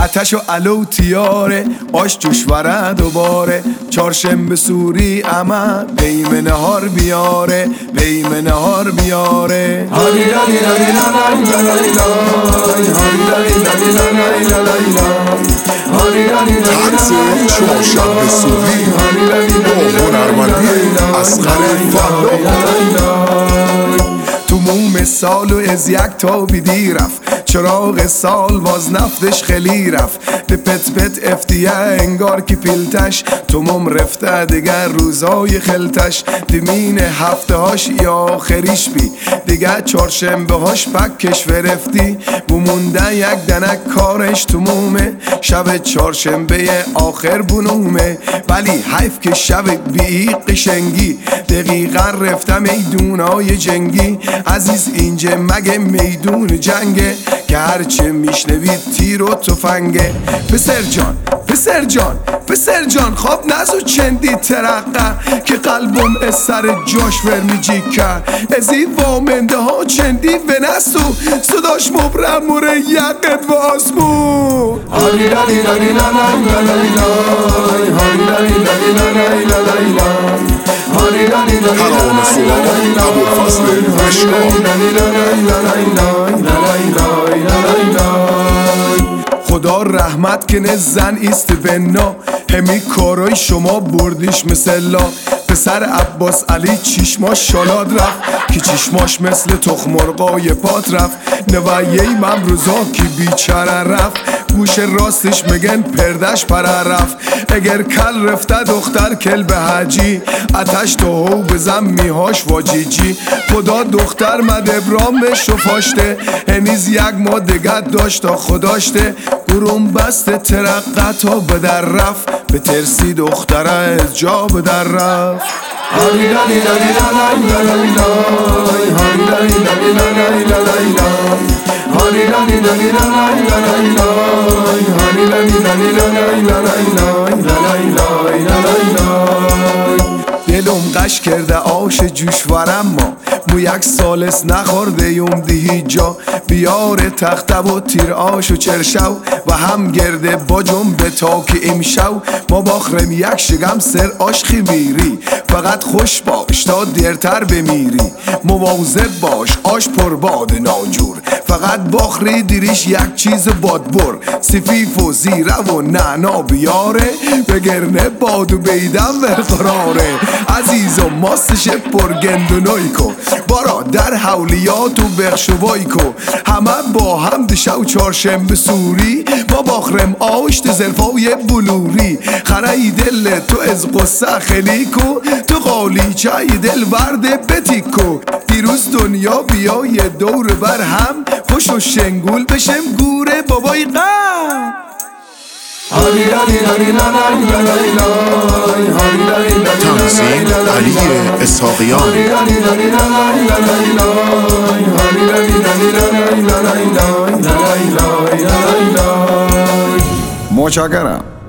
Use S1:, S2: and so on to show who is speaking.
S1: آتش و علو تیاره آش جوشوره دوباره چهارشنبه سوری اما بیم نهار بیاره بیم نهار بیاره
S2: طرز چهارشنبه سوری با هنرمندی اصغر فلاح.
S1: تو موم سال و از یک تابیدی رفت چراغ سال باز نفتش خیلی رفت ده پت پت افتیه انگار که پیلتش تو موم رفته دیگر روزای خلتش دمین هفته هاش یا آخریش بی دیگر چهارشنبه هاش پکش ورفتی بمونده یک دنک کارش تو مومه شب چهارشنبه آخر بنومه ولی حیف که شب بی قشنگی دقیقا رفته میدونای جنگی عزیز اینجا مگه میدون جنگه که هرچه میشنوید تیر و تفنگه پسر جان پسر جان پسر جان خواب نزو چندی ترقه که قلبم از سر جاش ورمیجی که ازی وامنده ها چندی ونستو صداش مبرموره یقت و آسمون
S2: ترانه سرای ابوالفضل مشکان.
S1: خدا رحمت کنه زن ایست بنا همی کارای شما بردیش مثلا پسر عباس علی چشماش شالاد رفت که چشماش مثل تخمرغای پات رفت نویهی ممروزا که بیچاره رفت گوش راستش میگن پردش پره رفت اگر کل رفته دختر کل به حجی اتش تو هو بزن میهاش واجیجی خدا دختر مد ابرامش و فاشته هنیز یک ما دگت داشت تا خداشته گروم بست ترقت و بدر رفت به ترسی دختره از جا بدر رفت دلم قش کرده آش جوشورم مو یک سالس نخورده یوم دیهی جا بیار تخته و تیر آش و چرشو و هم گرده با جنبه تا که امشو ما باخرم یک شگم سر آش خمیری فقط خوش باش تا دیرتر بمیری مواظب باش آش پرباد ناجور فقط باخری دیریش یک چیز بادبر سفیف و زیره و نعنا بیاره بگرنه باد و بیدم برقراره عزیز و ماستش پرگندونوی کو بارا در حولیات و بخشوای کو همه با هم دشو چهارشنبه سوری ما باخرم آشت زلفای بلوری خرای دل تو از قصه خیلی کو تو قالی چای دل ورده بتیکو دیروز دنیا بیای دور بر هم خوش و شنگول بشم گوره بابای غم
S2: تنظیم علی اسحاقیان.
S1: متشکرم.